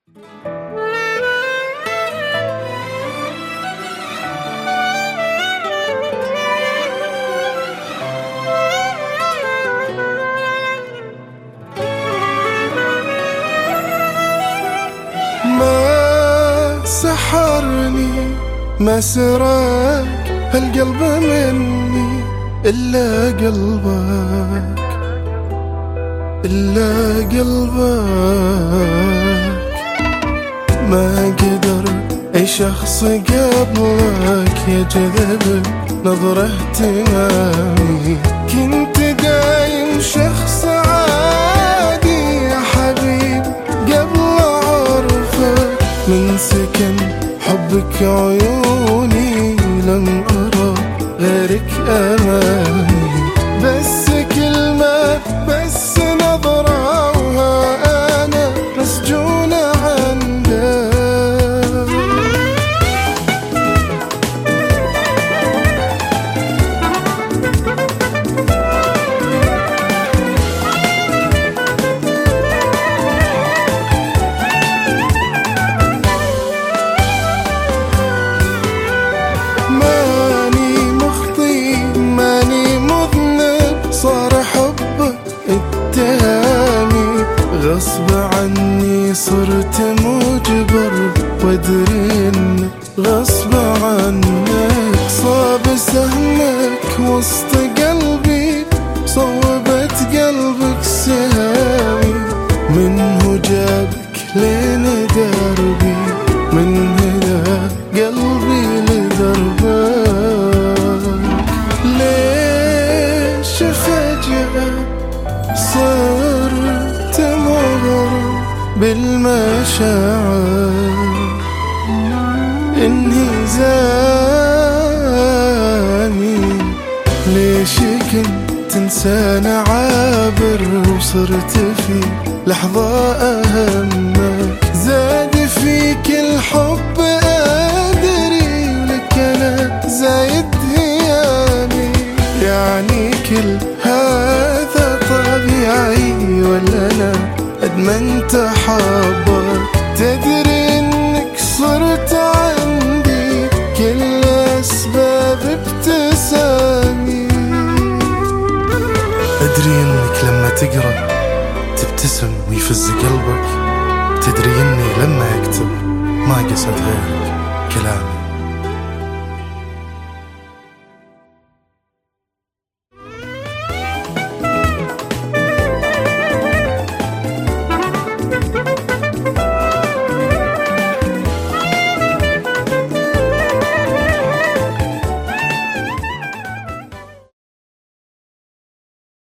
ما سحرني ما سرق هالقلب مني إلا قلبك، إلا قلبك. ما قدر أي شخص قبلك يجذب نظرة اهتمامي. كنت دايم شخص عادي يا حبيب قبل أعرفك. من سكن حبك عيوني لم أرى غيرك أمامي. بس كلمة بس نظرة وأنا مسجون عندك. غصب عني صرت مجبر وادري انك غصب عنك. صاب سهمك وسط قلبي صوبت قلبك سهامي. منه جابك لين دربي من هنا قلبي لدربك. ليش فجأة صرت مغرم بالمشاعر انهزامي؟ ليش كنت انسان عابر وصرت في لحظة اهمك؟ زاد فيك الحب ادري ولك انا زايد هيامي. يعني كل هذا طبيعي ولا انا ادمنت حبك؟ تدري انك صرت عندي كل اسباب ابتسامي. ادري انك لما تقرا تبتسم ويفز قلبك. تدري اني لما اكتب ما قصد غيرك كلامي.